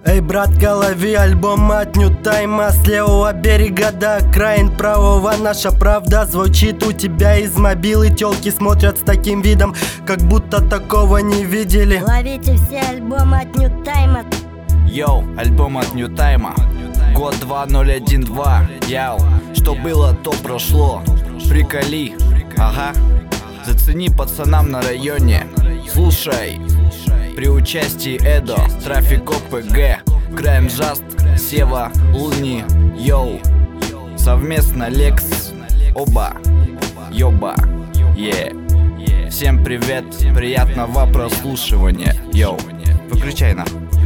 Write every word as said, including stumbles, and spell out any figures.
Эй, братка, лови альбом от Нью Тайма. С левого берега до окраин правого наша правда звучит у тебя из мобилы. Тёлки смотрят с таким видом, как будто такого не видели. Ловите все альбомы от Нью Тайма. Йоу, альбом от Нью Тайма. Год два ноль один два. Яу, что было, то прошло. Приколи, ага. Зацени пацанам на районе. Слушай, при участии Эдо, Трафик О П Г, Крайм Джаст, Сева, Луни, Йоу. Совместно Лекс, оба, ёба, е. Всем привет, приятного прослушивания, йоу. Выключай нахуй.